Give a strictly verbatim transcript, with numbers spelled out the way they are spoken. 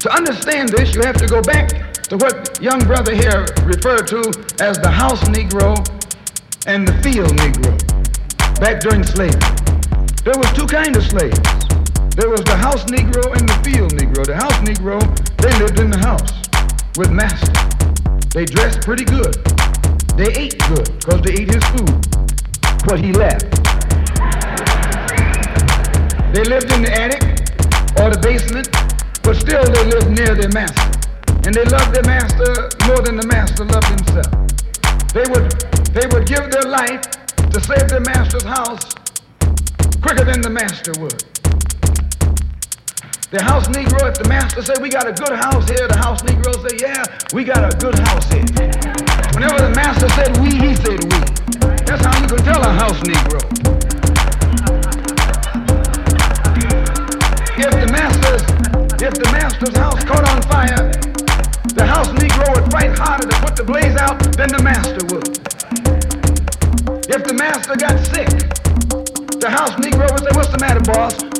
To understand this, you have to go back to what young brother here referred to as the house Negro and the field Negro back during slavery. There was two kinds of slaves. There was the house Negro and the field Negro. The house Negro, they lived in the house with master. They dressed pretty good. They ate good because they ate his food, what he left. They lived in the attic or the basement, but still they lived near their master. And they loved their master more than the master loved himself. They would, they would give their life to save their master's house quicker than the master would. The house Negro, if the master said, we got a good house here, the house Negro say, yeah, we got a good house here. Whenever the master said we, he said we. That's how you can tell a house Negro. If the master's, if the master's house caught on fire, the house Negro would fight harder to put the blaze out than the master would. If the master got sick, the house Negro would say, what's the matter, boss?